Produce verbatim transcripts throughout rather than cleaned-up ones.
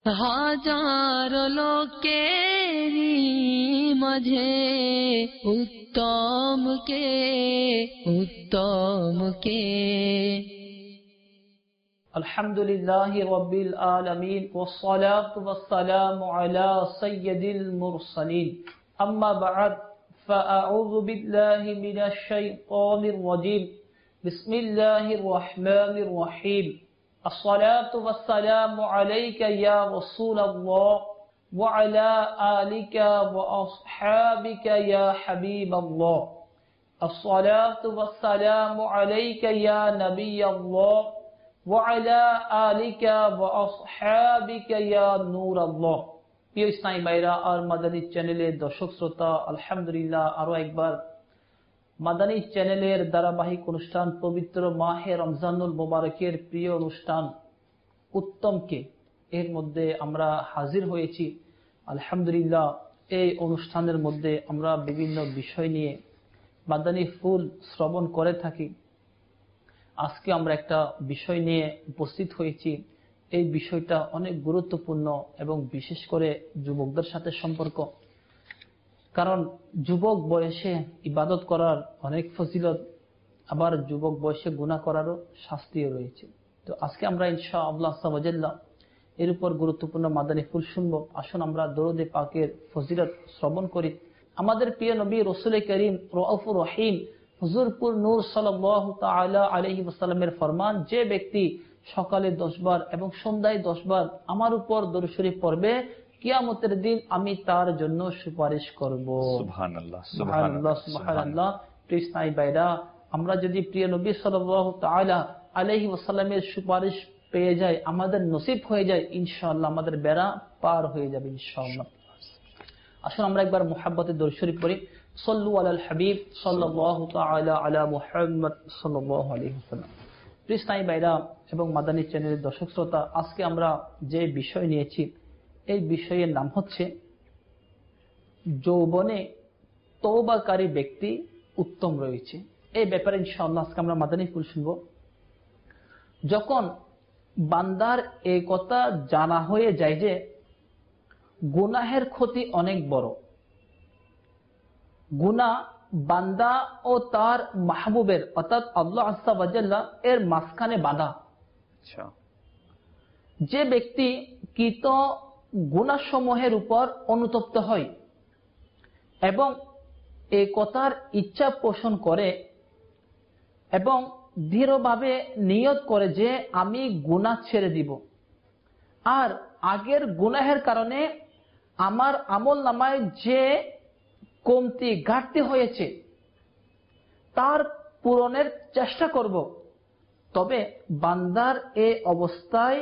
হাজার লোকেরই মাঝে উত্তম কে, উত্তম কে। আলহামদুলিল্লাহি রাব্বিল আলামিন ওয়াসসালাতু ওয়াসসালামু আলা সাইয়্যিদিল মুরসালিন, আম্মা বা'দ, ফাআউযু বিল্লাহি মিনাশ শাইতানির রাজীম। বিসমিল্লাহির রহমানির রহিম। আসসালাতু ওয়াসসালামু আলাইকা ইয়া রাসূলাল্লাহ ওয়া আলা আলিকা ওয়া আসহাবিকা ইয়া হাবিবাল্লাহ। আসসালাতু ওয়াসসালামু আলাইকা ইয়া নাবিয়াল্লাহ ওয়া আলা আলিকা ওয়া আসহাবিকা ইয়া নূরাল্লাহ। প্রিয় ইসলামী ভাইরা আর মাদানী চ্যানেলের দর্শক শ্রোতা, আলহামদুলিল্লাহ আরো একবার মাদানী চ্যানেলের ধারাবাহিক অনুষ্ঠান পবিত্র মাহে রমজানুল মুবারকের প্রিয় অনুষ্ঠান উত্তমকে এর মধ্যে আমরা হাজির হয়েছি। আলহামদুলিল্লাহ এই অনুষ্ঠানের মধ্যে আমরা বিভিন্ন বিষয় নিয়ে মাদানী ফুল শ্রবণ করে থাকি। আজকে আমরা একটা বিষয় নিয়ে উপস্থিত হয়েছি। এই বিষয়টা অনেক গুরুত্বপূর্ণ এবং বিশেষ করে যুবকদের সাথে সম্পর্ক, কারণ যুবক বয়সে ইবাদত করার অনেক ফজিলত, আবার যুবক বয়সে গুনাহ করারও শাস্তিও রয়েছে। তো আজকে আমরা ইনশাআল্লাহ সাওয়াজাল্লাহ এর উপর গুরুত্বপূর্ণ মাদানী ফুল শুনবো। আসুন আমরা দরুদে পাকের ফজিলত শ্রবণ করি। আমাদের প্রিয় নবী রাসূল করিম রউফুর রহিম হুজুরপুর নূর সাল্লাল্লাহু তাআলা আলাইহি ওয়াসাল্লামের ফরমান, যে ব্যক্তি সকালে দশ বার এবং সন্ধ্যায় দশ বার আমার উপর দরুদ শরীফ পড়বে, কিয়ামতের দিন আমি তার জন্য সুপারিশ করব। সুবহানাল্লাহ, সুবহানাল্লাহ, সুবহানাল্লাহ। প্রিয় ইসলামী ভাইরা, আমরা যদি প্রিয় নবী সাল্লাল্লাহু তাআলা আলাইহি ওয়াসাল্লামের সুপারিশ পেয়ে যাই, আমাদের নসিব হয়ে যায়, ইনশাআল্লাহ আমাদের বেড়া পার হয়ে যাবে ইনশাআল্লাহ। আসুন আমরা একবার মুহাব্বতে দরুদ শরীফ পড়ি। সাল্লু আলাল হাবিব সাল্লাল্লাহু তাআলা আলা মুহাম্মদ সাল্লাল্লাহু আলাইহি ওয়াসাল্লাম। প্রিয় ইসলামী ভাইরা এবং মাদানী চ্যানেলের দর্শক শ্রোতা, আজকে আমরা যে বিষয় নিয়েছি এই বিষয়ের নাম হচ্ছে যৌবনে তওবাকারী ব্যক্তি উত্তম রয়েছে। এই ব্যাপারে ইনশাআল্লাহ আজকে আমরা মাদানী ফুল শুনব। যখন বান্দার এই কথা জানা হয়ে যায় যে গুনাহের ক্ষতি অনেক বড়, গুনাহ বান্দা ও তার মাহবুবের অর্থাৎ আল্লাহ আযজা ওয়া জাল্লা এর মাঝখানে বাঁধা, যে ব্যক্তি কৃত গুনাহসমূহের উপর অনুতপ্ত হয় এবং এই কথার ইচ্ছা পোষণ করে এবং দৃঢ়ভাবে নিয়ত করে যে আমি গুনাহ ছেড়ে দিব, আর আগের গুনাহের কারণে আমার আমল নামায় যে কমতি ঘাটতি হয়েছে তার পূরণের চেষ্টা করব, তবে বান্দার এই অবস্থায়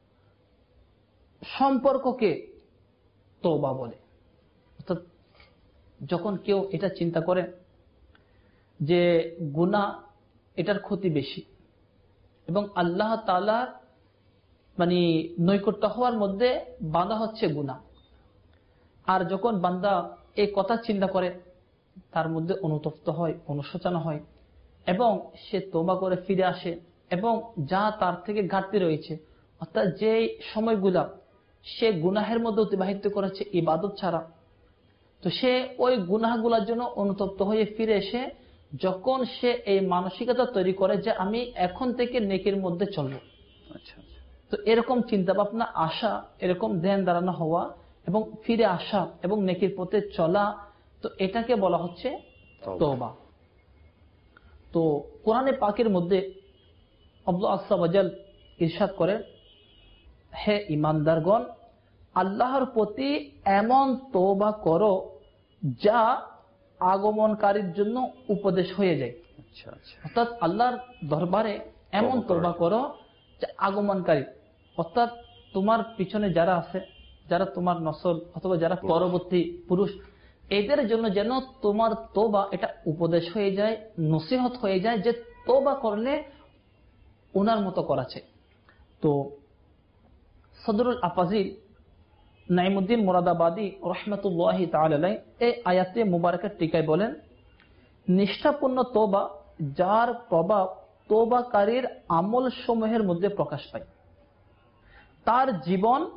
সম্পর্ককে তওবা বলে। অর্থাৎ যখন কেউ এটা চিন্তা করে যে গুনাহ এটার ক্ষতি বেশি এবং আল্লাহ তাআলার মানে নৈকট্য হওয়ার মধ্যে বাধা হচ্ছে গুনাহ, আর যখন বান্দা এই কথা চিন্তা করে তার মধ্যে অনুতপ্ত হয়, অনুশোচনা হয় এবং সে তওবা করে ফিরে আসে এবং যা তার থেকে ঘাটতি রয়েছে, অর্থাৎ যে সময়গুলা সে গুনাহের মধ্যে অতিবাহিত করেছে ইবাদত ছাড়া, তো সে ওই গুনাহগুলোর জন্য অনুতপ্ত হয়ে ফিরে এসে যখন সে এই মানসিকতা তৈরি করে যে আমি এখন থেকে নেকির মধ্যে চলবো, তো এরকম চিন্তা ভাবনা আসা, এরকম ধ্যান ধারণা হওয়া এবং ফিরে আসা এবং নেকির পথে চলা, তো এটাকে বলা হচ্ছে তওবা। তো কোরআনে পাকের মধ্যে আল্লাহ আযজা ওয়া জাল ইরশাদ করে, হে ঈমানদারগণ, আল্লাহর প্রতি এমন তওবা করো যা আগমনকারীর জন্য উপদেশ হয়ে যায়। অর্থাৎ আল্লাহর দরবারে এমন তওবা করো যা আগমনকারী, অর্থাৎ তোমার পিছনে যারা আছে, যারা তোমার নসল অথবা যারা পরবর্তী পুরুষ, এদের জন্য যেন তোমার তওবা এটা উপদেশ হয়ে যায়, নসিহত হয়ে যায় যে তওবা করলে ওনার মতো করাছে। তো সদরুল আফাজিল নাইমুদ্দিন মুরাদাবাদী রাহমাতুল্লাহি তাআলা আলাইহি এই আয়াতে মুবারাকার টিকায় বলেন, নিষ্ঠাপূর্ণ তওবা যার প্রভাব তওবাকারীর আমল সমূহের মধ্যে প্রকাশ পায়, তার জীবন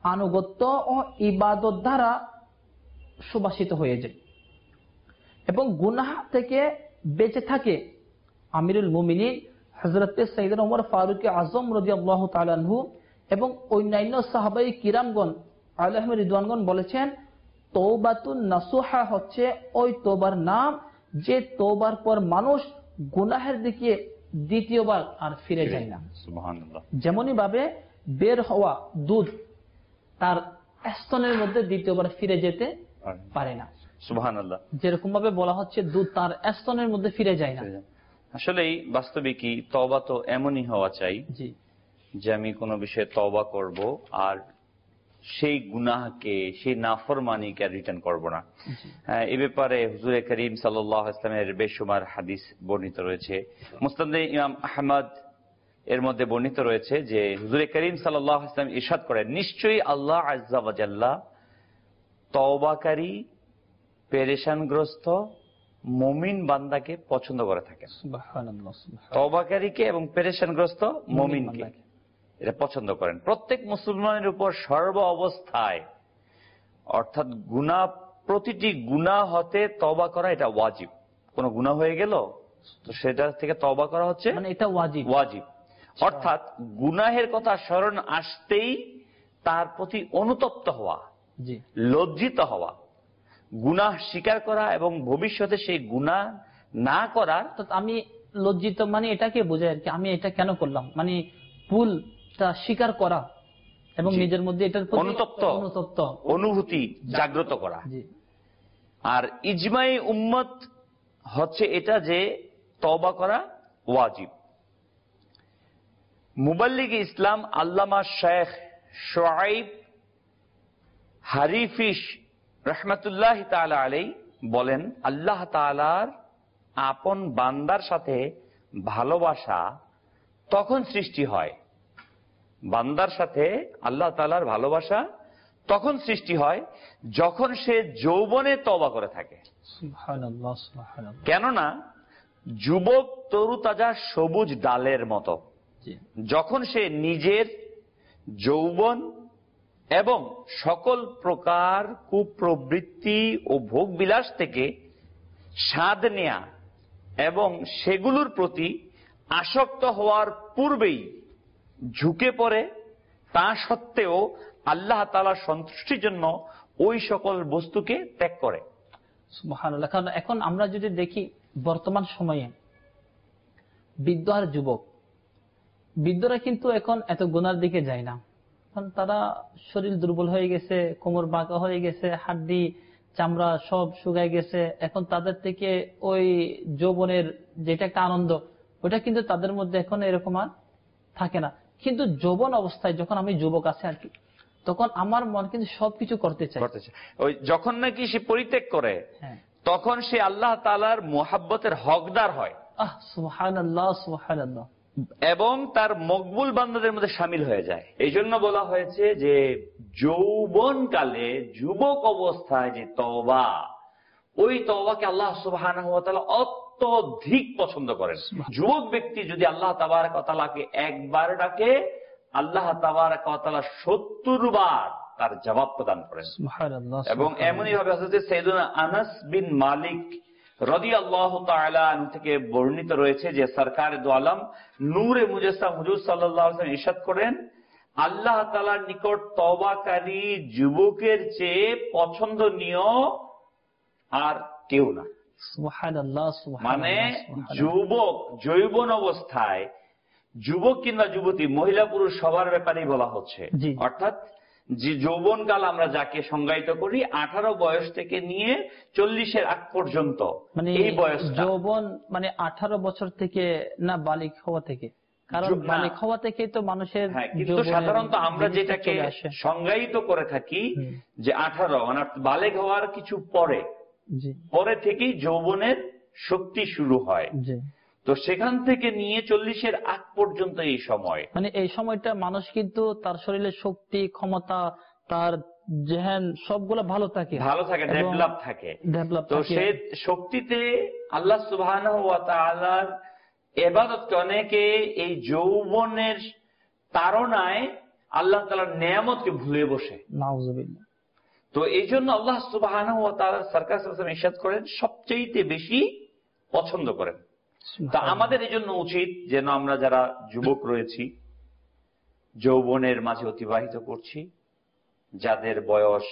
আনুগত্য ও ইবাদত দ্বারা সুবাসিত হয়ে যায় এবং গুনাহ থেকে বেঁচে থাকে। আমিরুল মুমিনিন হযরত সাইয়েদনা ওমর ফারুক আযম রাদিয়াল্লাহু তাআলা আনহু এবং অন্যান্য সাহাবায়ে কিরামগণ আলাইহিম রিদওয়ানগণ বলেছেন, তওবাতুন নাসুহা হচ্ছে ওই তওবার নাম যে তওবার পর মানুষ গুনাহের দিকে দ্বিতীয়বার আর ফিরে যায় না। সুবহানাল্লাহ। যেমনই ভাবে বের হওয়া দুধ তার স্তনের মধ্যে দ্বিতীয়বার ফিরে যেতে পারে না। সুবহানাল্লাহ। যেরকম ভাবে বলা হচ্ছে দুধ তার স্তনের মধ্যে ফিরে যায় না। আসলেই বাস্তবিকই তওবা তো এমনই হওয়া চাই জি যে আমি কোনো বিষয়ে তওবা করব আর সেই গুনাহকে, সেই নাফরমানিকে রিটার্ন করব না। এ ব্যাপারে হুজুর করিম সাল্লাল্লাহু আলাইহি ওয়াসাল্লামের বেশুমার হাদিস বর্ণিত রয়েছে। মুসনাদে ইমাম আহমদ এর মধ্যে বর্ণিত রয়েছে যে হুজুর করিম সাল্লাল্লাহু আলাইহি ওয়াসাল্লাম ইরশাদ করেন, নিশ্চয়ই আল্লাহ আযজা ওয়া জাল্লা তওবাকারী পেরেশানগ্রস্ত মুমিন বান্দাকে পছন্দ করে থাকেন। সুবহানাল্লাহ। তওবাকারীকে এবং পেরেশানগ্রস্ত মুমিনকে এটা পছন্দ করেন। প্রত্যেক মুসলমানের উপর সর্ব অবস্থায়, অর্থাৎ গুনাহ, প্রতিটি গুনাহ হতে তওবা করা এটা ওয়াজিব। কোন গুনাহ হয়ে গেল তো সেটা থেকে তওবা করা হচ্ছে মানে এটা ওয়াজিব। ওয়াজিব অর্থাৎ গুনাহের কথা স্মরণ আসতেই তার প্রতি অনুতপ্ত হওয়া, জি লজ্জিত হওয়া, গুনাহ স্বীকার করা এবং ভবিষ্যতে সেই গুনাহ না করার। আমি লজ্জিত মানে এটাকে বোঝায় আর কি, আমি এটা কেন করলাম, মানে ভুলটা স্বীকার করা এবং নিজের মধ্যে এটার প্রতি অনুতপ্ত অনুতপ্ত অনুভূতি জাগ্রত করা। আর ইজমাই উম্মত হচ্ছে এটা যে তওবা করা ওয়াজিব। মুবাল্লিগ ইসলাম আল্লামা শেখ শুআইব হারিফিশ রাহমাতুল্লাহ তাআলা আলাইহি বলেন, আল্লাহ তাআলার আপন বান্দার সাথে ভালোবাসা তখন সৃষ্টি হয়, বান্দার সাথে আল্লাহ তাআলার ভালোবাসা তখন সৃষ্টি হয় যখন সে যৌবনে তওবা করে থাকে। সুবহানাল্লাহ সুবহানাল্লাহ। কেননা যুবক তরুতাজা সবুজ ডালের মতো, যখন সে নিজের যৌবন এবং সকল প্রকার কুপ্রবৃত্তি ও ভোগবিলাস থেকে স্বাদ নেয়া এবং সেগুলোর প্রতি আসক্ত হওয়ার পূর্বেই ঝুঁকে পড়ে, তা সত্ত্বেও আল্লাহ তাআলার সন্তুষ্টির জন্য ওই সকল বস্তুকে ত্যাগ করে। সুবহানাল্লাহ। কারণ এখন আমরা যদি দেখি বর্তমান সময়ে বৃদ্ধ আর যুবক, বৃদ্ধরা কিন্তু এখন এত গুনার দিকে যায় না, কারণ তারা শরীর দুর্বল হয়ে গেছে, কোমর বাঁকা হয়ে গেছে, হাড্ডি চামড়া সব শুকায় গেছে। এখন তাদের থেকে ওই যৌবনের যেটা একটা আনন্দ, ওটা কিন্তু তাদের মধ্যে এখন এরকম আর থাকে না। কিন্তু যৌবন অবস্থায় যখন আমি যুবক আছে আর কি, তখন আমার মন কিন্তু সবকিছু করতে চায়। ওই যখন নাকি সে পরিত্যাগ করে, তখন সে আল্লাহ তাআলার মুহাব্বতের হকদার হয়। আহ সুবহানাল্লাহ সুবহানাল্লাহ। এবং তার মকবুল বান্দাদের মধ্যে শামিল হয়ে যায়। এই জন্য বলা হয়েছে যে যৌবনকালে যুবক অবস্থায় যে তওবা, ওই তওবাকে আল্লাহ সুবহানাহু ওয়া তাআলা অত্যধিক পছন্দ করেন। যুবক ব্যক্তি যদি আল্লাহ তাবারক ওয়া তাআলাকে একবার ডাকে, আল্লাহ তাবারক ওয়া তাআলা সত্তর বার তার জবাব প্রদান করেন। এবং এমনই ভাবে হযরত সাইয়েদনা আনাস বিন মালিক রাদিয়াল্লাহু তাআলা আনহু থেকে বর্ণিত রয়েছে যে সরকার দু আলম নূরে মুজাসসাম হুজুর সাল্লাল্লাহু আলাইহি ওয়াসাল্লাম ইরশাদ করেন, আল্লাহ তাআলার নিকট তওবাকারী যুবকের চেয়ে পছন্দনীয় আর কেউ না। সুবহানাল্লাহ সুবহানাল্লাহ। মানে যুবক যৌবন অবস্থায়, যুবক কিংবা যুবতী, মহিলা পুরুষ সবার ব্যাপারেই বলা হচ্ছে। অর্থাৎ যে যৌবনকাল আমরা যাকে সংজ্ঞায়িত করি আঠারো বয়স থেকে নিয়ে চল্লিশের আগ পর্যন্ত, মানে এই বয়স যৌবন মানে আঠারো বছর থেকে না বালিক হওয়া থেকে, কারণ বালিক হওয়া থেকে তো মানুষের, কিন্তু সাধারণত আমরা যেটাকে সংজ্ঞায়িত করে থাকি যে আঠারো মানে বালেগ হওয়ার কিছু পরে, পরে থেকেই যৌবনের শক্তি শুরু হয়। তো সেখান থেকে নিয়ে চল্লিশের আগ পর্যন্ত এই সময়, মানে এই সময়টা মানুষ কিন্তু তার শরীরের শক্তি ক্ষমতা, তার জেহেন সবগুলো ভালো থাকে, ভালো থাকে, ডেভেলপ থাকে। তো সে শক্তিতে আল্লাহ সুবহানাহু ওয়া তাআলার ইবাদতকে অনেকে এই যৌবনের তাড়নায় আল্লাহ তাআলার নেয়ামতকে ভুলে বসে। নাউযুবিল্লাহ। তো এই জন্য আল্লাহ সুবহানাহু ওয়া তাআলা সরকার সাল্লাল্লাহু আলাইহি ওয়াসাল্লাম ইরশাদ করেন সবচেয়ে বেশি পছন্দ করেন। তা আমাদের এই জন্য উচিত যেন আমরা যারা যুবক রয়েছি, যৌবনের মাঝে অতিবাহিত করছি, যাদের বয়স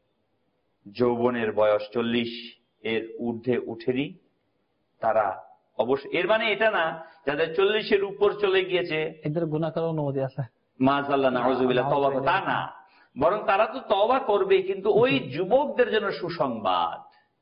যৌবনের বয়স চল্লিশ এর ঊর্ধ্বে উঠেনি, তারা অবশ্য, এর মানে এটা না যাদের চল্লিশের উপর চলে গিয়েছে এদের গুনাহ করার অনুমতি আছে, মাযাল্লাহ নাউযুবিল্লাহ, তওবা, তা না, বরং তারা তো তওবা করবে, কিন্তু ওই যুবকদের জন্য সুসংবাদ,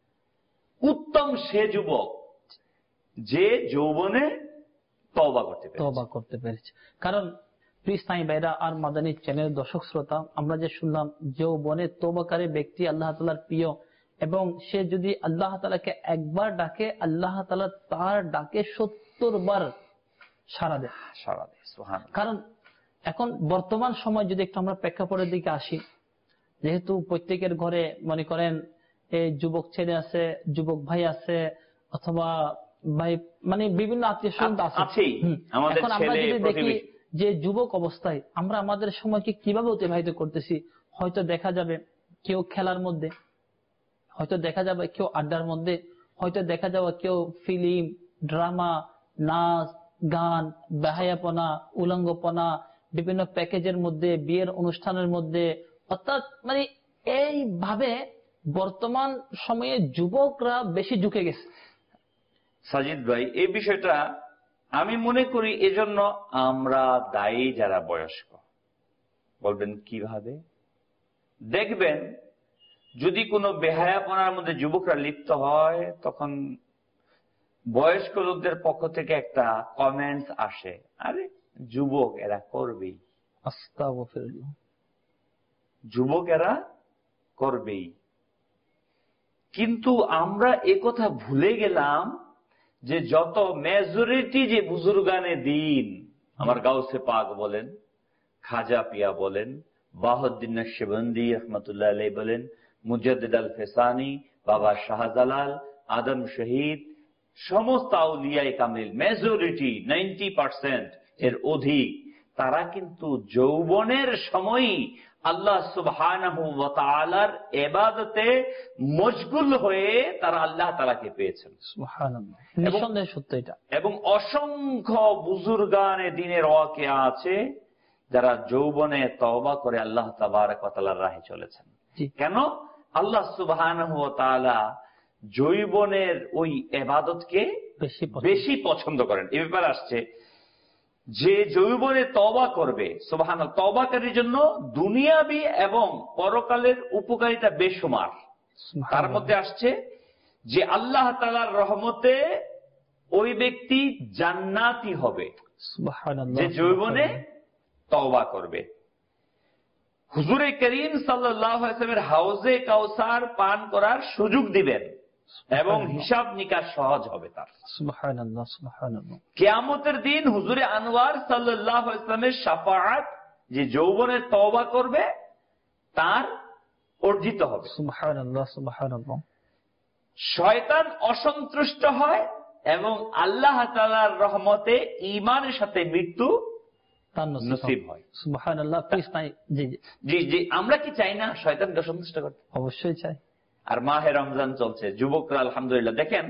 উত্তম সে যুবক যে যৌবনে তওবা করতে পেরেছে তওবা করতে পেরেছে। কারণ প্রিয় সাই ভাইরা আর মাদানী চ্যানেলের দর্শক শ্রোতা, আমরা যে শুনলাম যৌবনে তওবাকারী ব্যক্তি আল্লাহ তাআলার প্রিয়, এবং সে যদি আল্লাহ তাআলাকে একবার ডাকে আল্লাহ তাআলা তার ডাকে সত্তর বার সাড়া দেয় সাড়া দেয়। সুবহানাল্লাহ। কারণ এখন বর্তমান সময় যদি একটু আমরা প্রেক্ষাপটের দিকে আসি, যেহেতু প্রত্যেকের ঘরে মনে করেন এই যুবক ছেলে আছে, যুবক ভাই আছে, অথবা ভাই মানে বিভিন্ন আত্মীয় স্বজন আছে। এখন আমরা যদি দেখি যে যুবক অবস্থায় আমরা আমাদের সময়কে কিভাবে অতিবাহিত করতেছি, হয়তো দেখা যাবে কেউ খেলার মধ্যে, হয়তো দেখা যাবে কেউ আড্ডার মধ্যে, হয়তো দেখা যাবে কেউ ফিল্ম, ড্রামা, নাচ, গান, বেহায়াপনা, উলঙ্গপনা, বিভিন্ন প্যাকেজের মধ্যে, বিয়ের অনুষ্ঠানের মধ্যে, অর্থাৎ মানে এইভাবে বর্তমান সময়ে যুবকরা বেশি ঝুঁকে গেছে। সাজিদ ভাই, এই বিষয়টা আমি মনে করি এজন্য আমরা দায়ী যারা বয়স্ক। বলবেন কিভাবে? দেখবেন যদি কোনো বেহায়াপনার মধ্যে যুবকরা লিপ্ত হয়, তখন বয়স্ক লোকদের পক্ষ থেকে একটা কমেন্টস আসে, আরে যুবক এরা করবেই, আস্তাগফিরুল্লাহ, যুবক এরা করবেই। কিন্তু আমরা একথা ভুলে গেলাম যে যত মেজরিটি যে বুজুর্গানে দিন, আমার গাউসে পাক বলেন, খাজা পিয়া বলেন, বাহাউদ্দিন নকশবন্দি রহমতুল্লাহ আলাইহি বলেন, মুজাদ্দিদ আল ফেসানি, বাবা শাহজালাল, আদম শহীদ, সমস্ত আউলিয়ায়ে কামিল মেজরিটি নাইনটি পার্সেন্ট এর অধিক, তারা কিন্তু যৌবনের সময়ই আল্লাহ সুবহানাহু ওয়া তাআলার ইবাদতে মশগুল হয়ে তারা আল্লাহ তাআলাকে পেয়েছেন। সুবহানাল্লাহ, নিঃসন্দেহে সত্য এটা। এবং অসংখ্য বুজুর্গানে দ্বীনের ওয়াকিয়া আছে যারা যৌবনে তওবা করে আল্লাহ তাবারক ওয়া তাআলার রাহে চলেছেন। কেন? আল্লাহ সুবহানাহু ওয়া তাআলা যৌবনের ওই ইবাদতকে বেশি পছন্দ করেন। এই ব্যাপারে আসছে যে যৌবনে তওবা করবে, সুবহানাল্লাহ, তওবাকারীর জন্য দুনিয়াবি এবং পরকালের উপকারিতা বেশুমার। তার মধ্যে আসছে যে আল্লাহ তাআলার রহমতে ওই ব্যক্তি জান্নাতি হবে, যে যৌবনে তওবা করবে। হুজুরে করিম সাল্লাল্লাহু আলাইহি ওয়াসাল্লামের হাউজে কাউসার পান করার সুযোগ দিবেন এবং হিসাব নিকাশ সহজ হবে তার। সুবহানাল্লাহ, সুবহানাল্লাহ। কিয়ামতের দিন হুজুরে আনোয়ার সাল্লাল্লাহু আলাইহি ওয়াসাল্লামের শাফাআত যে যৌবনে তওবা করবে তার অর্জিত হবে। সুবহানাল্লাহ, সুবহানাল্লাহ। শয়তান অসন্তুষ্ট হয় এবং আল্লাহ তাআলার রহমতে ঈমানের সাথে মৃত্যু তার নসিব হয়। সুবহানাল্লাহ। জি জি জি আমরা কি চাই না শয়তানকে সন্তুষ্ট করতে? অবশ্যই চাই। আর মাহে রমজান চলছে, যুবকরা আলহামদুলিল্লাহ দেখেন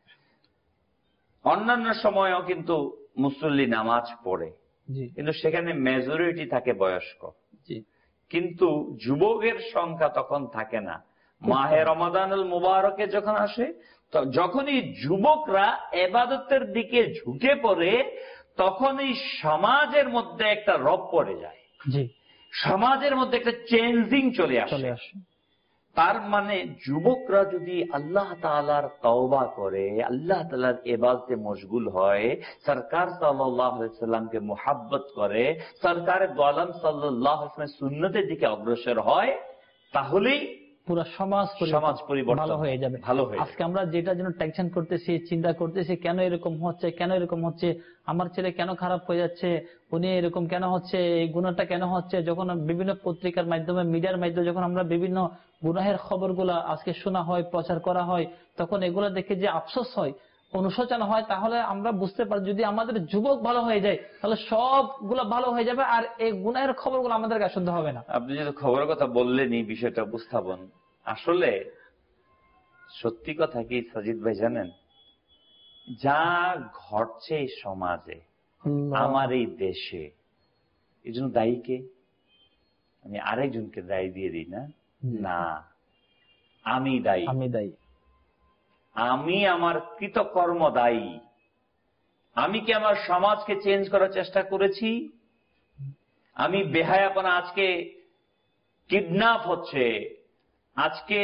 অন্যান্য সময়ও কিন্তু মুসল্লি নামাজ পড়ে, কিন্তু সেখানে মেজরিটি থাকে বয়স্ক, কিন্তু যুবকের সংখ্যা তখন থাকে না। মাহে রমাদানুল মুবারকে যখন আসে, যখনই যুবকরা ইবাদতের দিকে ঝুঁকে পড়ে, তখন এই সমাজের মধ্যে একটা রব পড়ে যায়, সমাজের মধ্যে একটা চেঞ্জিং চলে আসে। তার মানে যুবকরা যদি আল্লাহ তাআলার তওবা করে, আল্লাহ তাআলার ইবাদতে মশগুল হয়, সরকার সাল্লাল্লাহু আলাইহি সাল্লামকে মুহাব্বত করে, সরকারের গোলাম সাল্লাল্লাহু আলাইহি সাল্লামের সুন্নতের দিকে অগ্রসর হয়, তাহলেই পুরো সমাজ সমাজ পরিবর্তন ভালো হয়ে যাবে। ভালো হয়ে আজকে আমরা যেটা যেন টেনশন করতেছি, চিন্তা করতেছি, কেন এরকম হচ্ছে, কেন এরকম হচ্ছে, আমার ছেলে কেন খারাপ হয়ে যাচ্ছে, উনি এরকম কেন হচ্ছে, এই গুনাহটা কেন হচ্ছে। যখন বিভিন্ন পত্রিকার মাধ্যমে, মিডিয়ার মাধ্যমে যখন আমরা বিভিন্ন গুনাহের খবরগুলা আজকে শোনা হয়, প্রচার করা হয়, তখন এগুলা দেখে যে আফসোস হয়, অনুশোচনা হয়, তাহলে আমরা বুঝতে পারি যদি আমাদের যুবক ভালো হয়ে যায় তাহলে সবগুলো ভালো হয়ে যাবে, আর এই গুনাহের খবরগুলো আমাদের কাছে শুনতে হবে না। আপনি যদি খবরের কথা বললেন এই বিষয়টা উপস্থাপন, আসলে সত্যি কথা কি সাজিদ ভাই জানেন, যা ঘটছে এই সমাজে, আমার এই দেশে, এই জন্য দায়ী কে? আমি আরেকজনকে দায়ী দিয়ে দিই না, না, আমি দায়ী। আমি দায়ী, আমি আমার কৃতকর্ম দায়ী। আমি কি আমার সমাজকে চেঞ্জ করার চেষ্টা করেছি? আমি বেহায়াপনা, আজকে কিডন্যাপ হচ্ছে, আজকে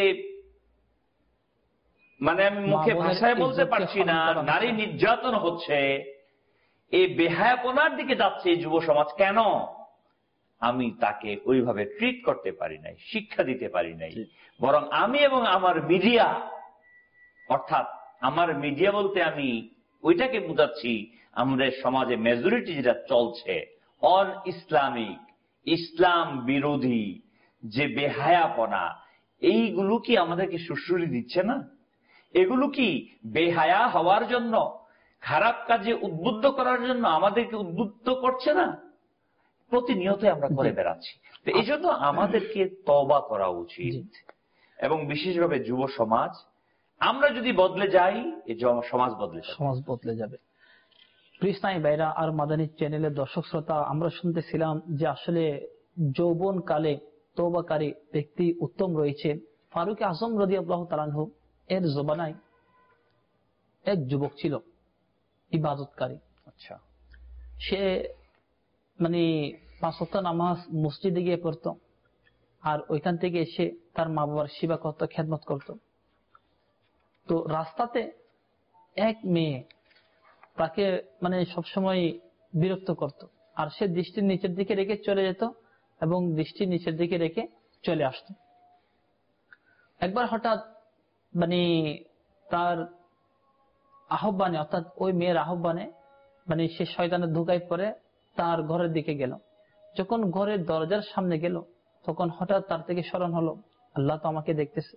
মানে আমি মুখে ভাষায় বলতে পারছি না, নারী নির্যাতন হচ্ছে, এই বেহায়াপনার দিকে যাচ্ছে এই যুব সমাজ। কেন? আমি তাকে ওইভাবে ট্রিট করতে পারি নাই, শিক্ষা দিতে পারি নাই। বরং আমি এবং আমার মিডিয়া, অর্থাৎ আমার মিডিয়া বলতে আমি ওইটাকে বুঝাচ্ছি, আমাদের সমাজে মেজরিটি যেটা চলছে অন ইসলামিক, ইসলাম বিরোধী যে বেহায়াপনা, এইগুলো কি আমাদেরকে সুশ্রুতি দিচ্ছে না? এগুলো কি বেহায়া হওয়ার জন্য, খারাপ কাজে উদ্বুদ্ধ করার জন্য আমাদেরকে উদ্বুদ্ধ করছে না? প্রতিনিয়ত আমরা করে বেড়াচ্ছি। তো এই জন্য আমাদেরকে তওবা করা উচিত, এবং বিশেষভাবে যুব সমাজ। আমরা যদি বদলে যাই, এই সমাজ বদলে যাবে, সমাজ বদলে যাবে। কৃষ্ণাই ভাইরা আর মাদানী চ্যানেলের দর্শক শ্রোতা, আমরা শুনতেছিলাম যে আসলে যৌবন কালে তওবাকারী ব্যক্তি উত্তম রয়েছে। ফারুক আজম রাদিয়াল্লাহু তাআলা আনহু এর জবানায় এক যুবক ছিল ইবাদতকারী। আচ্ছা, সে মানে পাঁচ ওয়াক্ত নামাজ মসজিদে গিয়ে পড়তো, আর ওইখান থেকে এসে তার মা বাবার সেবা করতো, খেদমত করতো। তো রাস্তাতে এক মেয়ে তাকে মানে সবসময় বিরক্ত করত, আর সে দৃষ্টির নিচের দিকে রেখে চলে যেত এবং দৃষ্টির নিচের দিকে রেখে চলে আসত। একবার হঠাৎ মানে তার আহ্বানে, অর্থাৎ ওই মেয়ের আহ্বানে মানে সে শয়তানের ধোঁকায় পড়ে তার ঘরের দিকে গেল। যখন ঘরের দরজার সামনে গেল, তখন হঠাৎ তার থেকে স্মরণ হলো, আল্লাহ তো আমাকে দেখতেছে।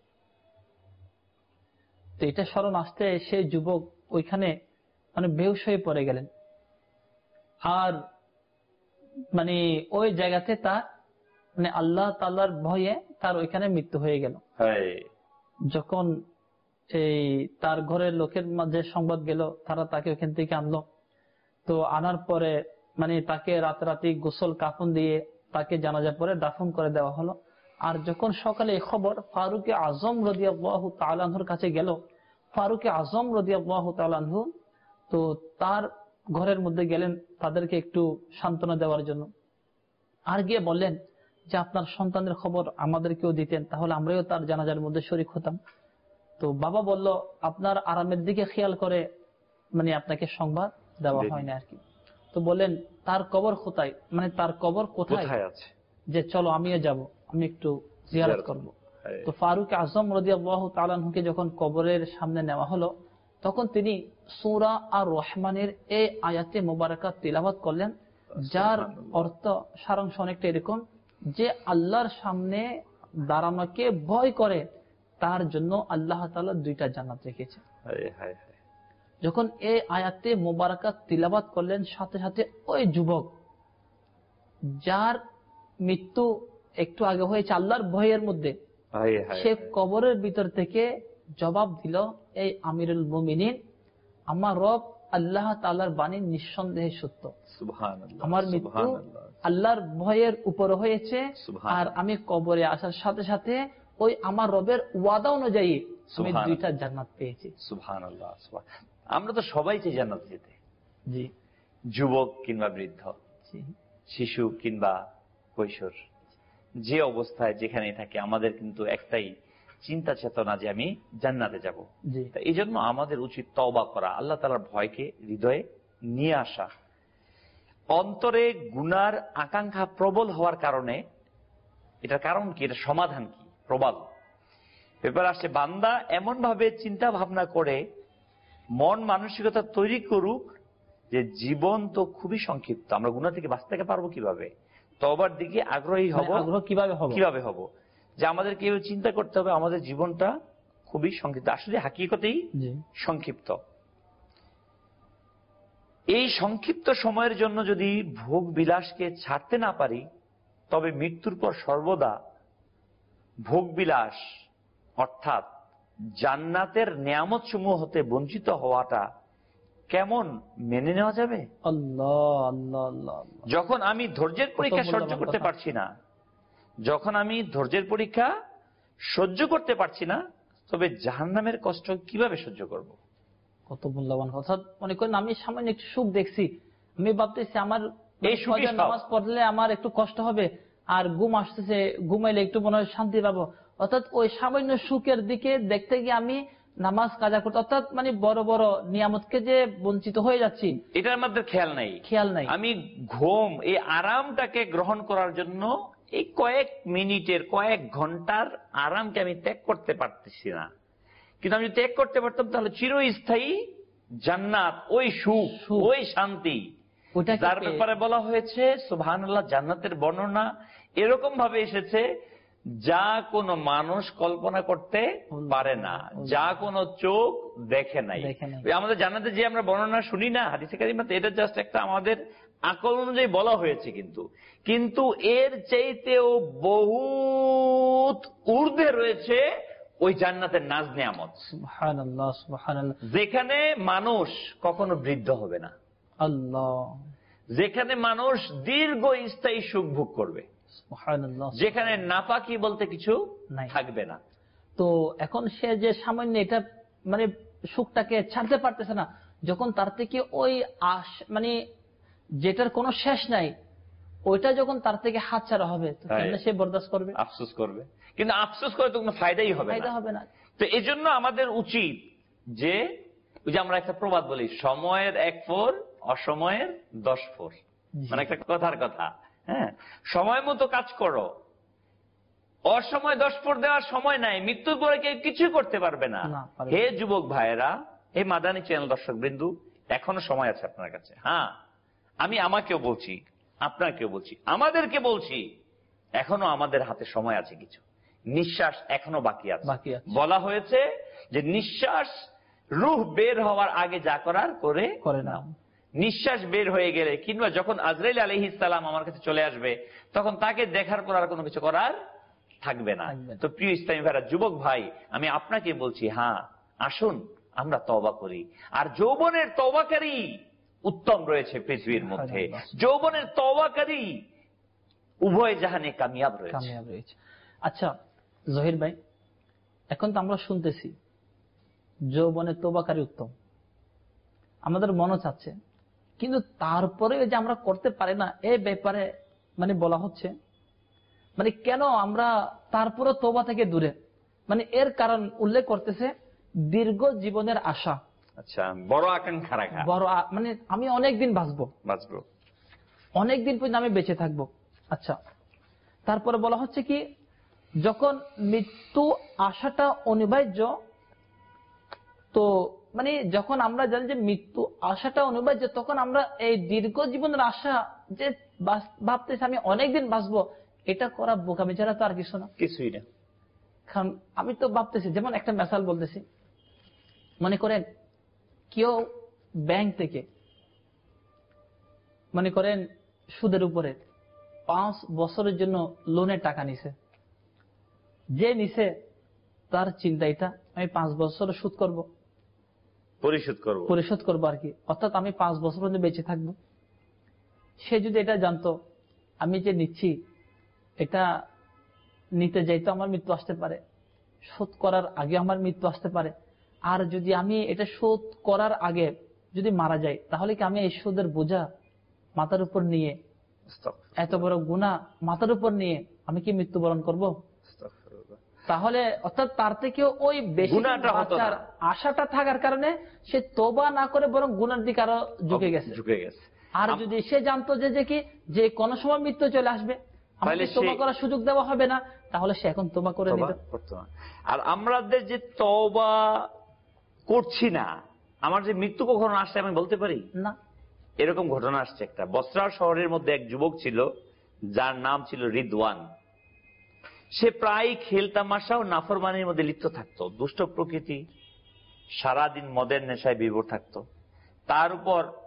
তো এটা স্মরণ আসতে সে যুবক ওইখানে মানে বেহুশ হয়ে পড়ে গেলেন। আর মানে ওই জায়গাতে তার মানে আল্লাহ তাআলার ভয়ে তার ওইখানে মৃত্যু হয়ে গেল। যখন এই তার ঘরের লোকের মাঝে সংবাদ গেল, তারা তাকে ওখান থেকে আনলো। তো আনার পরে মানে তাকে রাতারাতি গোসল কাফন দিয়ে তাকে জানাজা পরে দাফন করে দেওয়া হলো। আর যখন সকালে এই খবর ফারুক আজম রাদিয়াল্লাহু তাআলা আনহুর কাছে গেল, ফারুক আজম রাদিয়াল্লাহু তাআলা আনহু তো তার ঘরের মধ্যে গেলেন তাদেরকে একটু সান্ত্বনা দেওয়ার জন্য। আর গিয়ে বললেন যে আপনার সন্তানের খবর আমাদেরকেও দিতেন, তাহলে আমরাও তার জানাজার মধ্যে শরীক হতাম। তো বাবা বলল, আপনার আরামের দিকে খেয়াল করে মানে আপনাকে সংবাদ দেওয়া হয় না আর কি। তো বলেন তার কবর কোথায়, মানে তার কবর কোথায় আছে, যে চলো আমিও যাব, আমি একটু জিয়ারত করব। তো ফারুক আজম রাদিয়াল্লাহু তাআলা আনহুকে যখন কবরের সামনে নেওয়া হলো, তখন তিনি সূরা আর রহমানের এই আয়াতে মুবারাকা তিলাওয়াত করলেন, যার অর্থ সারাংশ অনেকটা এরকম যে আল্লাহর সামনে দাঁড়ানোকে ভয় করে তার জন্য আল্লাহ তাআলা দুইটা জান্নাত রেখেছে। যখন এই আয়াতে মুবারাকা তিলাওয়াত করলেন, সাথে সাথে ওই যুবক যার মৃত্যু একটু আগে হয়েছে আল্লাহর ভয়ের মধ্যে, সে কবরের ভিতর থেকে জবাব দিল, এই আমিরুল মুমিনিন, আমার রব আল্লাহ তাআলার বাণী নিঃসন্দেহে সত্য। আমার মৃত্যু আল্লাহর ভয়ের উপরে হয়েছে, আর আমি কবরে আসার সাথে সাথে ওই আমার রবের ওয়াদা অনুযায়ী আমি দুইটা জান্নাত পেয়েছি। সুবহানাল্লাহ। আমরা তো সবাই চাই জান্নাত যেতে, জি, যুবক কিংবা বৃদ্ধ, শিশু কিংবা কৈশোর, যে অবস্থায় যেখানে থাকে আমাদের কিন্তু একটাই চিন্তা চেতনা যে আমি জান্নাতে যাব। এই জন্য আমাদের উচিত তওবা করা, আল্লাহ তাআলার ভয়কে হৃদয়ে নিয়ে আসা। অন্তরে গুনার আকাঙ্ক্ষা প্রবল হওয়ার কারণে, এটার কারণ কি, এটা সমাধান কি? প্রবল ব্যাপার আসছে, বান্দা এমন ভাবে চিন্তা ভাবনা করে মন মানসিকতা তৈরি করুক যে জীবন তো খুবই সংক্ষিপ্ত, আমরা গুনাহ থেকে বাঁচতে থেকে পারবো কিভাবে, তওবার দিকে আগ্রহী হব কিভাবে হব কিভাবে হব যে আমাদের কেউ চিন্তা করতে হবে আমাদের জীবনটা খুবই সংক্ষিপ্ত, আসলে হাকিকতেই সংক্ষিপ্ত। এই সংক্ষিপ্ত সময়ের জন্য যদি ভোগ বিলাসকে ছাড়তে না পারি, তবে মৃত্যুর পর সর্বদা ভোগ বিলাস অর্থাৎ জান্নাতের নিয়ামত সমূহ হতে বঞ্চিত হওয়াটা কেমন মেনে নেওয়া যাবে? আল্লাহ আল্লাহ আল্লাহ। যখন আমি ধৈর্যের পরীক্ষা সহ্য করতে পারছি না, যখন আমি ধৈর্যের পরীক্ষা সহ্য করতে পারছি না, তবে জাহান্নামের কষ্ট কিভাবে সহ্য করব? কত মূল্যবান কথা। মনে করেন আমি সামান্য একটু সুখ দেখছি, আমি ভাবতেছি আমার এই ফজর নামাজ পড়লে আমার একটু কষ্ট হবে, আর ঘুম আসতেছে, ঘুমাইলে একটু মনে হয় শান্তি পাবো। অর্থাৎ ওই সামান্য সুখের দিকে দেখতে গিয়ে আমি নামাজ কাজা করতে, অর্থাৎ মানে বড় বড় নিয়ামতকে যে বঞ্চিত হয়ে যাচ্ছি, এটার মধ্যে খেয়াল নাই খেয়াল নাই আমি ঘুম এই আরামটাকে গ্রহণ করার জন্য এই কয়েক মিনিটের কয়েক ঘন্টার আরামকে আমি ত্যাগ করতে পারতেছি না। কিন্তু আমি ত্যাগ করতে পারতাম, তাহলে চিরস্থায়ী জান্নাত, ওই সুখ, ওই শান্তি, যার ব্যাপারে বলা হয়েছে সুবহানাল্লাহ, জান্নাতের বর্ণনা এরকম ভাবে এসেছে যা কোনো মানুষ কল্পনা করতে পারে না, যা কোনো চোখ দেখে নাই। আমাদের জান্নাতে যে আমরা বর্ণনা শুনি না হাদিসে কারিমাতে, এটা জাস্ট একটা আমাদের আকল অনুযায়ী বলা হয়েছে, কিন্তু কিন্তু এর চাইতেও বহুত ঊর্ধ্বে রয়েছে ওই জান্নাতের নাজ নিয়ামত, সুবহানাল্লাহ সুবহানাল্লাহ, যেখানে মানুষ কখনো বৃদ্ধ হবে না, আল্লাহ, যেখানে মানুষ দীর্ঘ স্থায়ী সুখ ভোগ করবে, সুবহানাল্লাহ, যেখানে নাপাকি বলতে কিছু থাকবে না। তো এখন সে যে সামান্য এটা মানে সুখটাকে ছাড়তে পারতেছে না, যখন তার থেকে ওই আশ মানে যেটার কোনো শেষ নাই, ওইটা যখন তার থেকে হাত ছাড়া হবে, সে বরদাস্ত করবে, আফসোস করবে। কিন্তু আফসোস করে তো কোনো ফায়দাই হবে না, ফায়দা হবে না। তো এই জন্য আমাদের উচিত যে, ওই যে আমরা একটা প্রবাদ বলি, সময়ের এক ফোর, অসময়ের দশ ফোর, মানে একটা কথার কথা। হ্যাঁ, সময় মতো কাজ করো, অসময় দশ ফোর দেওয়ার সময় নাই, মৃত্যুর পরে কেউ কিছু করতে পারবে না। হে যুবক ভাইয়েরা, হে মাদানী চ্যানেল দর্শক বিন্দু, এখনো সময় আছে আপনার কাছে। হ্যাঁ, আমি আমাকেও বলছি, আপনাকেও বলছি, আমাদেরকে বলছি, এখনো আমাদের হাতে সময় আছে, কিছু নিঃশ্বাস এখনো বাকি আছে। বলা হয়েছে যে নিঃশ্বাস রূহ বের হওয়ার আগে যা করার করে করে নাও। নিঃশ্বাস বের হয়ে গেলে কিংবা যখন আজরাইল আলাইহিস সালাম আমার কাছে চলে আসবে, তখন তাকে দেখার পর আর কোনো কিছু করার থাকবে না। তো প্রিয় ইসলামী ভাইরা, যুবক ভাই, আমি আপনাকে বলছি, হ্যাঁ, আসুন আমরা তওবা করি। আর যৌবনের তওবাকারী উত্তম রয়েছে পৃথিবীর মধ্যে, যৌবনের তওবাকারী উভয় জাহানে কামিয়াব রয়েছে। আচ্ছা জহির ভাই, এখন তো আমরা শুনতেছি যৌবনের তওবাকারী উত্তম, আমাদের মনে চাচ্ছে, কিন্তু তারপরে যে আমরা করতে পারি না, এই ব্যাপারে মানে বলা হচ্ছে, মানে কেন আমরা তারপরে তওবা থেকে দূরে, মানে এর কারণ উল্লেখ করতেছে দীর্ঘ জীবনের আশা। আচ্ছা, বড় আকাঙ্ক্ষা রাখা, বড় মানে আমি অনেকদিন বাঁচবো, বাঁচবো অনেকদিন পর্যন্ত আমি বেঁচে থাকবো। আচ্ছা, তারপরে বলা হচ্ছে কি, যখন মৃত্যু আশাটা অনিবার্য, তো মানে যখন আমরা জানি যে মৃত্যু আশাটা অনিবার্য, তখন আমরা এই দীর্ঘ জীবনের আশা যে ভাবতেছি আমি অনেকদিন বাঁচবো, এটা করা বোকামি ছাড়া তো আর কিছু না, কিছুই না। কারণ আমি তো ভাবতেছি, যেমন একটা মেসাল বলতেছি, মনে করেন কেউ ব্যাংক থেকে মনে করেন সুদের উপরে পাঁচ বছরের জন্য লোনের টাকা নিছে, যে নিছে তার চিন্তা এটা আমি পাঁচ বছর সুদ করব, পরিশোধ করব পরিশোধ করবো আর কি, অর্থাৎ আমি পাঁচ বছর পর্যন্ত বেঁচে থাকবো। সে যদি এটা জানতো আমি যে নিচ্ছি এটা নিতে যাইতো আমার মৃত্যু আসতে পারে, শোধ করার আগে আমার মৃত্যু আসতে পারে, আর যদি আমি এটা শোধ করার আগে যদি মারা যাই, তাহলে কি আমি এই সুদের বোঝা মাথার উপর নিয়ে, এত বড় গুনাহ মাথার উপর নিয়ে আমি কি মৃত্যুবরণ করব? তাহলে অর্থাৎ তার থেকেও ওই বেশি বাঁচার আশাটা থাকার কারণে সে তওবা না করে বরং গুনার দিকে আরো ঝুঁকে গেছে। আর যদি সে জানতো যে যে কি যে কোন সময় মৃত্যু চলে আসবে, আমাকে তওবা করার সুযোগ দেওয়া হবে না, তাহলে সে এখন তওবা করে নিত। আর আমাদের যে তওবা করছি না, আমার যে মৃত্যু কখনো আসছে আমি বলতে পারি না। এরকম ঘটনা আসছে একটা, বসরা শহরের মধ্যে এক যুবক ছিল যার নাম ছিল রিদওয়ান। সে প্রায় খেলতামাশা ও নাফরমানির মধ্যে লিপ্ত থাকতো, দুষ্ট প্রকৃতি, সারাদিন মদের নেশায় বিভোর থাকতো। তার উপর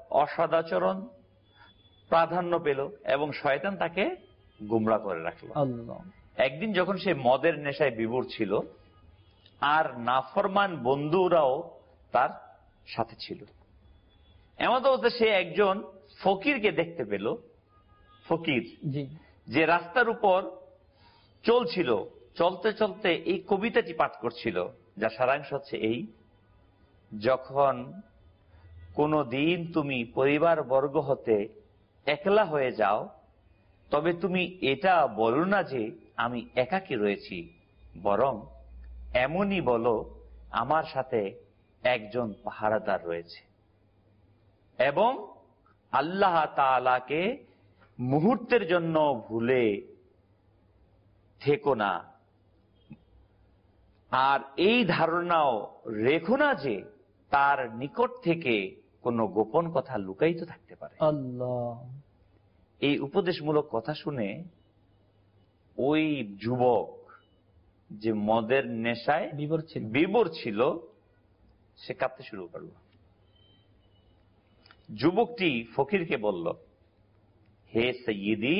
অসদাচরণ প্রাধান্য পেল এবং শয়তান তাকে গুমরা করে রাখলো। একদিন যখন সে মদের নেশায় বিভোর ছিল আর নাফরমান বন্ধুরাও তার সাথে ছিল, এমন অবস্থা সে একজন ফকিরকে দেখতে পেল। ফকির যে রাস্তার উপর চলছিল, চলতে চলতে এই কবিতাটি পাঠ করছিল, যা সারাংশ হচ্ছে এই: যখন কোনো দিন তুমি পরিবার বর্গ হতে একলা হয়ে যাও, তবে তুমি এটা বলো না যে আমি একাকী রয়েছি, বরং এমনই বলো আমার সাথে একজন পাহারাদার রয়েছে, এবং আল্লাহ তাআলাকে মুহূর্তের জন্য ভুলে থেকো না, আর এই ধারণাও রেখো না যে তার নিকট থেকে কোনো গোপন কথা লুকায়িত থাকতে পারে। আল্লাহ। এই উপদেশমূলক কথা শুনে ওই যুবক যে মদের নেশায় বিভোর ছিল বিভোর ছিল সে কাঁদতে শুরু করল। যুবকটি ফকিরকে বলল, হে সৈয়দি,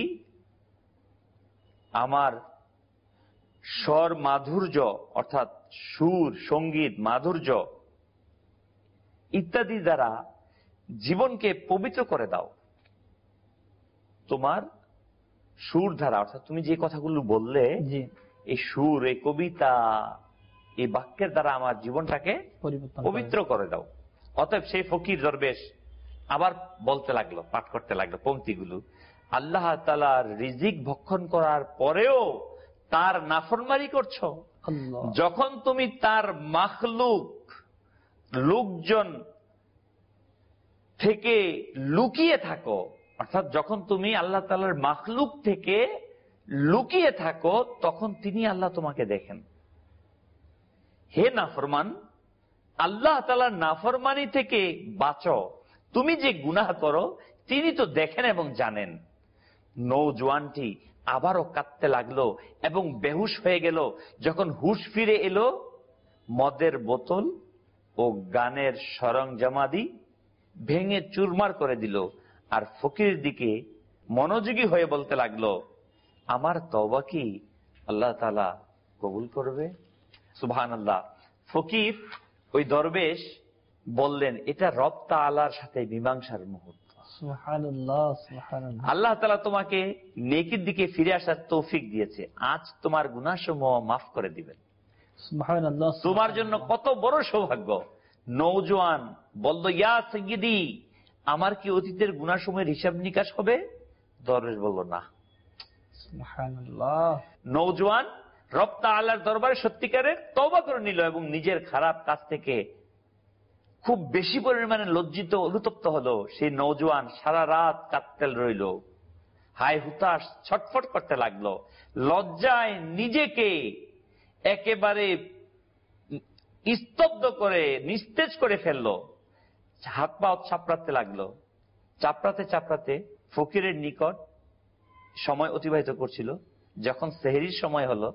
আমার স্বর মাধুর্য অর্থাৎ সুর, সঙ্গীত, মাধুর্য ইত্যাদি দ্বারা জীবনকে পবিত্র করে দাও। তোমার সুর ধারা অর্থাৎ তুমি যে কথাগুলো বললে, এই সুর, এই কবিতা, এই বাক্যের দ্বারা আমার জীবনটাকে পবিত্র করে দাও। অতএব সেই ফকির দরবেশ আবার বলতে লাগলো, পাঠ করতে লাগলো পংক্তিগুলো: আল্লাহ তাআলার রিজিক ভক্ষণ করার পরেও তার নাফরমানি করছো। যখন তুমি তার মাখলুক লোকজন থেকে লুকিয়ে থাকো, অর্থাৎ যখন তুমি আল্লাহ তাআলার মাখলুক থেকে লুকিয়ে থাকো, তখন তিনি আল্লাহ তোমাকে দেখেন। হে নাফরমান, আল্লাহ তাআলার নাফরমানি থেকে বাঁচো। তুমি যে গুনাহ করো তিনি তো দেখেন এবং জানেন। নৌজওয়ানটি আবারও কাঁদতে লাগলো এবং বেহুশ হয়ে গেল। যখন হুশ ফিরে এলো, মদের বোতল ও গানের সরঞ্জামাদি ভেঙে চুরমার করে দিল, আর ফকিরের দিকে মনোযোগী হয়ে বলতে লাগলো, আমার তওবা কি আল্লাহ তাআলা কবুল করবে? সুবহানাল্লাহ। ফকির ওই দরবেশ বললেন, এটা রব তাআলার সাথে মীমাংসার মুহূর্ত। সুবহানাল্লাহ, সুবহানাল্লাহ। আল্লাহ তাআলা তোমাকে নেকির দিকে ফিরে আসার তৌফিক দিয়েছে, আজ তোমার গুনাহসমূহ মাফ করে দিবেন। সুবহানাল্লাহ। তোমার জন্য কত বড় সৌভাগ্য। নওজোয়ান বলল, ইয়া সাইয়্যিদি, আমার কি অতীতের গুনাহসমূহের হিসাব নিকাশ হবে? দরবেশ বলল, না। সুবহানাল্লাহ। নওজোয়ান রব তাআলার দরবারে সত্যিকারের তওবা করে নিল এবং নিজের খারাপ কাজ থেকে খুব বেশি পরিমাণে লজ্জিত, অনুতপ্ত হলো। সেই নওজোয়ান সারা রাত কাঁদতে রইল, হায় হুতাশ ছটফট করতে লাগলো, লজ্জায় নিজেকে একেবারে স্তব্ধ করে নিস্তেজ করে ফেললো, হাত পা চাপড়াতে লাগলো। চাপড়াতে চাপড়াতে ফকিরের নিকট সময় অতিবাহিত করছিল। যখন সেহরির সময় হলো,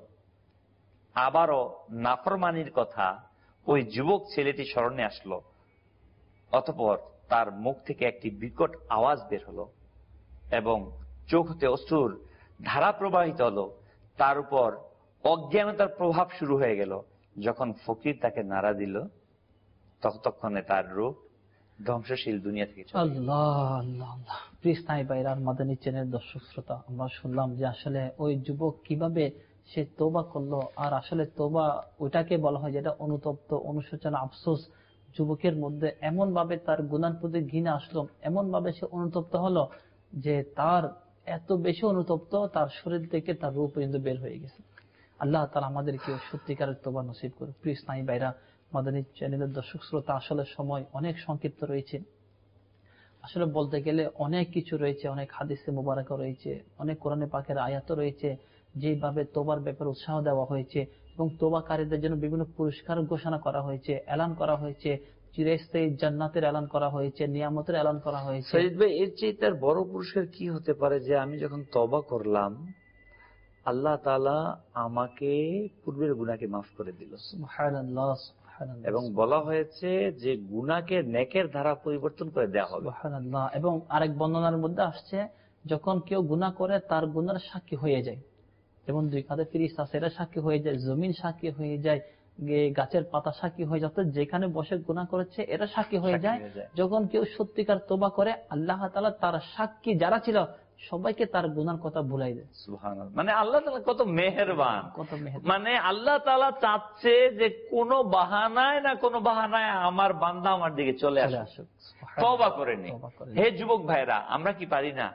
আবারও নাফরমানির কথা ওই যুবক ছেলেটি স্মরণে আসলো। অতঃপর তার মুখ থেকে একটি বিকট আওয়াজ বের হলো এবং চোখ হতে অশ্রুর ধারা প্রবাহিত হলো। তার উপর অজ্ঞানতার প্রভাব শুরু হয়ে গেল। যখন ফকির তাকে নাড়া দিল, ততক্ষণে তার রূপ ধ্বংসশীল দুনিয়া থেকে চলে গেল। আল্লাহ আল্লাহ আল্লাহ। প্রিয় স্থায়ী ভাইরা, মাদানী চ্যানেল দর্শক শ্রোতা, আমরা শুনলাম যে আসলে ওই যুবক কিভাবে সে তওবা করলো। আর আসলে তওবা ওইটাকে বলা হয় যেটা অনুতপ্ত, অনুশোচনা, আফসোস। যুবকের মধ্যে এমন ভাবে তার গুনার প্রতি ঘৃণা আসলো, এমন ভাবে সে অনুতপ্ত হলো যে তার এত বেশি অনুতপ্ত, তার শরীর থেকে তার রূপ পর্যন্ত বের হয়ে গেছে। আল্লাহ তাআলা আমাদেরকে সত্যিকারের তওবা নসিব করুন। প্রিয় স্থায়ী ভাইরা, মাদানী চ্যানেলের দর্শক শ্রোতা, আসলে সময় অনেক সংক্ষিপ্ত রয়েছে। আসলে বলতে গেলে অনেক কিছু রয়েছে, অনেক হাদিসে মুবারাকা রয়েছে, অনেক কোরআনে পাকের আয়াত রয়েছে, যেভাবে তওবার ব্যাপারে উৎসাহ দেওয়া হয়েছে এবং তওবাকারীদের জন্য বিভিন্ন পুরস্কার ঘোষণা করা হয়েছে, এলান করা হয়েছে, চিরস্থায়ী জান্নাতের এলান করা হয়েছে, নিয়ামতের এলান করা হয়েছে। সৈয়দ ভাই, এর চেয়ে তার বড় পুরস্কার কি হতে পারে যে আমি যখন তওবা করলাম, আল্লাহ তাআলা আমাকে পূর্বের গুনাহকে মাফ করে দিল। সুবহানাল্লাহ। এবং বলা হয়েছে যে গুনাহকে নেকের ধারা পরিবর্তন করে দেওয়া হবে। সুবহানাল্লাহ। এবং আরেক বর্ণনার মধ্যে আসছে যখন কেউ গুনাহ করে তার গুনার সাক্ষী হয়ে যায়, যেমন দুই কাঁধে ফেরেশতা আছে, এরা সাক্ষী হয়ে যায়, জমিন সাক্ষী হয়ে যায়, গাছের পাতা সাক্ষী হয়ে যায়, যেখানে বসে গুনাহ করেছে এরা সাক্ষী হয়ে যায়। যখন কেউ সত্যিকার তওবা করে আল্লাহ তাআলা তার সাক্ষী যারা ছিল সবাইকে তার গুনার কথা ভুলাই দেয়। সুবহানাল্লাহ। মানে আল্লাহ তাআলা কত মেহেরবান, কত মেহেরবান। মানে আল্লাহ তাআলা চাচ্ছে যে কোনো বাহানায় না কোনো বাহানায় আমার বান্দা আমার দিকে চলে আসুক, তওবা করে নি। হে যুবক ভাইরা, আমরা কি পারি না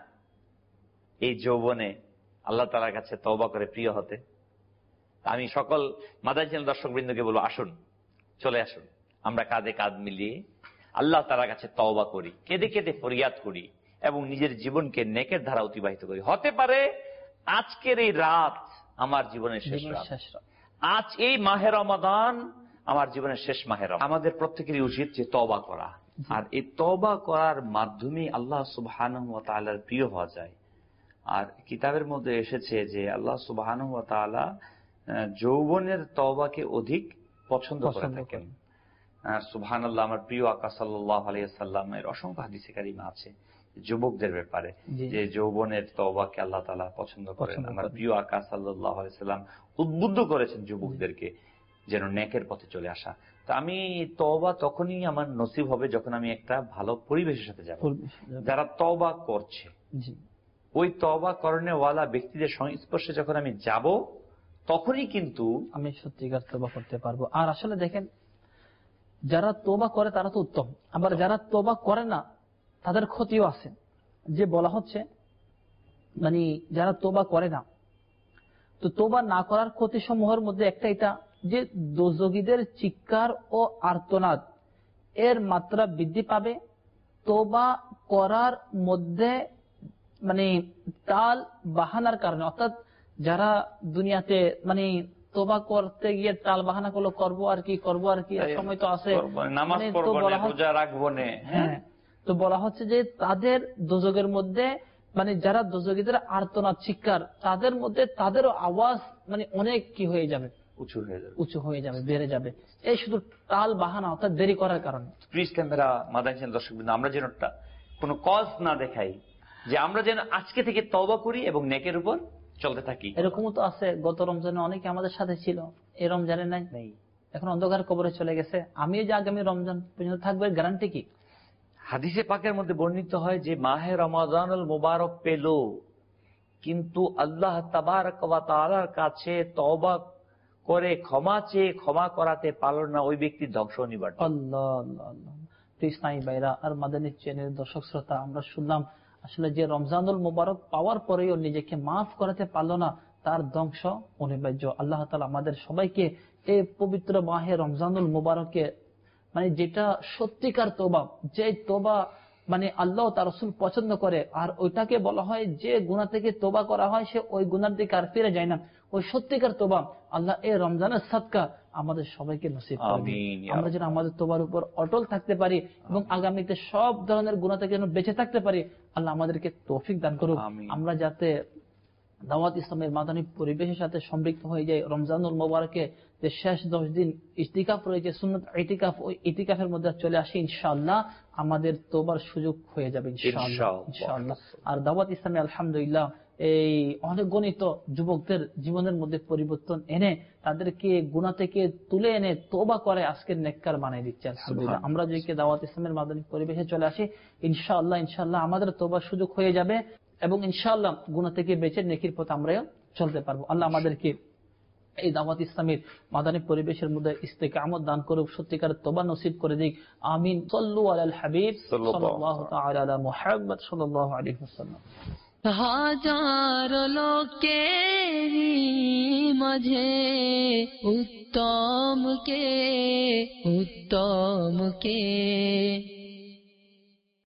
এই যৌবনে আল্লাহ তাআলার কাছে তওবা করে প্রিয় হতে? আমি সকল মাদানী চ্যানেল দর্শক বৃন্দকে বলবো, আসুন, চলে আসুন, আমরা কাঁধে কাঁধ মিলিয়ে আল্লাহ তাআলার কাছে তওবা করি, কেঁদে কেঁদে ফরিয়াদ করি এবং নিজের জীবনকে নেকের ধারা অতিবাহিত করি। হতে পারে আজকের এই রাত আমার জীবনের শেষ রাত, আজ এই মাহে রমাদান আমার জীবনের শেষ মাহে রমাদান। আমাদের প্রত্যেকেরই উচিত যে তওবা করা, আর এই তওবা করার মাধ্যমে আল্লাহ সুবহানাহু ওয়া তাআলার প্রিয় হওয়া যায়। আর কিতাবের মধ্যে এসেছে যে আল্লাহ সুবহানাহু ওয়া তাআলা যৌবনের তওবাকে অধিক পছন্দ করে থাকেন। আর সুবহানাল্লাহ, আমার প্রিয় আকা সাল্লাল্লাহু আলাইহি ওয়াসাল্লামের অসংখ্য হাদিসে কারিমা আছে যুবকদের ব্যাপারে যে যৌবনের তওবাকে আল্লাহ তাআলা পছন্দ করেন। আমার প্রিয় আকা সাল্লাল্লাহু আলাইহি ওয়াসাল্লাম উদ্বুদ্ধ করেছেন যুবকদেরকে যেন নেকের পথে চলে আসা। তো আমি তওবা তখনই আমার নসিব হবে যখন আমি একটা ভালো পরিবেশের সাথে যাব, যারা তওবা করছে। ওই তওবা করনেওয়ালা ব্যক্তিদের সংস্পর্শে যখন আমি যাব তখনই কিন্তু আমি সত্যিকার তওবা করতে পারবো। আর আসলে দেখেন, যারা তওবা করে তারা তো উত্তম, আবার যারা তওবা করে না তাদের ক্ষতিও আছে। যে বলা হচ্ছে মানে যারা তওবা করে না, তো তওবা না করার ক্ষতি সমূহের মধ্যে একটা এটা যে দোজখীদের চিৎকার ও আর্তনাদ এর মাত্রা বৃদ্ধি পাবে। তওবা করার মধ্যে মানে টাল বাহানার কারণে, অর্থাৎ যারা দুনিয়াতে মানে তওবা করতে গিয়ে টাল বাহানা করলো, করবো আর কি করবো আর কি, সময় তো আছে, নামাজ পড়বো না, রোজা রাখবো না, হ্যাঁ, তো বলা হচ্ছে যে তাদের দোজখের মধ্যে মানে যারা দোজখীদের আর্তনাদ চিৎকার, তাদের মধ্যে তাদেরও আওয়াজ মানে অনেক কি হয়ে যাবে, উঁচু হয়ে যাবে, উঁচু হয়ে যাবে, বেড়ে যাবে, এই শুধু টাল বাহানা অর্থাৎ দেরি করার কারণে। প্লিজ ক্যামেরা মাদানী চ্যানেল দর্শক বৃন্দ, আমরা যেন কোনো কজ না দেখাই, যে আমরা যেন আজকে থেকে তওবা করি এবং নেকের উপর চলতে থাকি। এরকমও তো আছে, গত রমজানে অনেকে আমাদের সাথে ছিল, এই রমজানে নাই, এখন অন্ধকার কবরে চলে গেছে। আমিও যে আগামী রমজান পর্যন্ত থাকবে গ্যারান্টি কি? হাদিসে পাকের মধ্যে বর্ণিত হয় যে মাহে রমাদানুল মুবারক পেল কিন্তু আল্লাহ তাবারক ওয়া তাআলার কাছে তওবা করে ক্ষমা চেয়ে ক্ষমা করাতে পারল না, ওই ব্যক্তির ধ্বংস অনিবার্য। আল্লাহ আল্লাহ আল্লাহ। ইসলামী ভাইরা আর মাদানী চ্যানেলের দর্শক শ্রোতা, আমরা শুনলাম আসলে যে রমজানুল মুবারক পাওয়ার পরেও নিজেকে মাফ করাতে পারল না, তার ধ্বংস অনিবার্য। আল্লাহ তাআলা আমাদের সবাইকে এই পবিত্র মাহে রমজানুল মুবারকে মানে যেটা সত্যিকার তওবা, যে তওবা মানে আল্লাহ তার রাসূল পছন্দ করে, আর ওইটাকে বলা হয় যে গুনাহ থেকে তওবা করা হয় সে ওই গুনার দিকে আর ফিরে যায় না, ওই সত্যিকার তওবা আল্লাহ এই রমজানের সাদকা আমাদের সবাইকে নসিব করে দিন। আমরা যেন আমাদের তওবার উপর অটল থাকতে পারি এবং আগামীতে সব ধরনের গুনাহ থেকে যেন বেঁচে থাকতে পারি। আল্লাহ আমাদেরকে তৌফিক দান করুক। আমরা যাতে দাওয়াত ইসলামের মাদানী পরিবেশের সাথে সম্পৃক্ত হয়ে যায়। রমজানুল মুবারকে যে শেষ দশ দিন ইতিকাফ রয়েছে, সুন্নাত ইতিকাফ, ওই ইতিকাফের মধ্যে চলে আসি ইনশাআল্লাহ, আমাদের তওবার সুযোগ হয়ে যাবে ইনশাআল্লাহ ইনশাআল্লাহ। আর দাওয়াত ইসলামে আলহামদুলিল্লাহ এই অনেক গণিত যুবকদের জীবনের মধ্যে পরিবর্তন এনে তাদেরকে গুনাহ থেকে তুলে এনে তওবা করে আজকের নেককার বানিয়ে দিচ্ছে আলহামদুলিল্লাহ। আমরা যদি দাওয়াত ইসলামের মাদানী পরিবেশে চলে আসি ইনশাআল্লাহ ইনশাআল্লাহ আমাদের তওবার সুযোগ হয়ে যাবে এবং ইনশাআল্লাহ গুনাহ থেকে বেঁচে নেকির পথে আমরাও চলতে পারবো। আল্লাহ আমাদেরকে এই দাওয়াত ইসলামের মাদানী পরিবেশের মধ্যে ইস্তেকামত দান করুক, সত্যিকার তওবা নসিব করে দিক। আমিন। সাল্লু আলাল হাবিব সাল্লাল্লাহু তাআলা আলা মুহাম্মদ সাল্লাল্লাহু আলাইহি ওয়াসাল্লাম। হাজার লোকেরই মাঝে উত্তম কে উত্তম কে